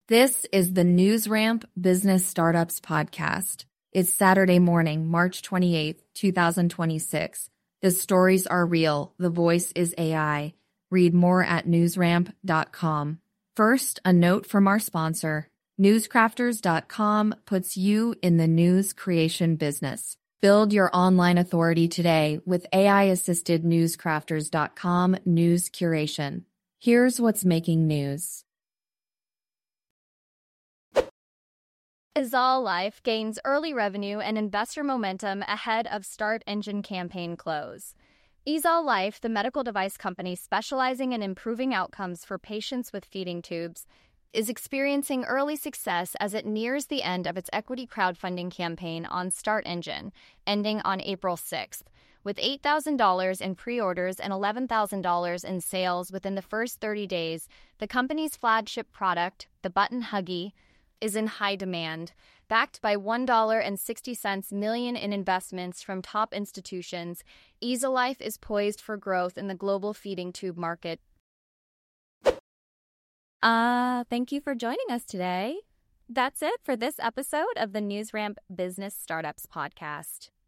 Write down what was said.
This is the NewsRamp Business Startups Podcast. It's Saturday morning, March 28th, 2026. The stories are real. The voice is AI. Read more at newsramp.com. First, a note from our sponsor. Newscrafters.com puts you in the news creation business. Build your online authority today with AI-assisted Newscrafters.com news curation. Here's what's making news. Izal Life gains early revenue and investor momentum ahead of Start Engine campaign close. Izal Life, the medical device company specializing in improving outcomes for patients with feeding tubes, is experiencing early success as it nears the end of its equity crowdfunding campaign on Start Engine, ending on April 6th. With $8,000 in pre-orders and $11,000 in sales within the first 30 days, the company's flagship product, the Button Huggy, is in high demand. Backed by $1.60 million in investments from top institutions, Izal Life is poised for growth in the global feeding tube market. Thank you for joining us today. That's it for this episode of the NewsRamp Business Startups Podcast.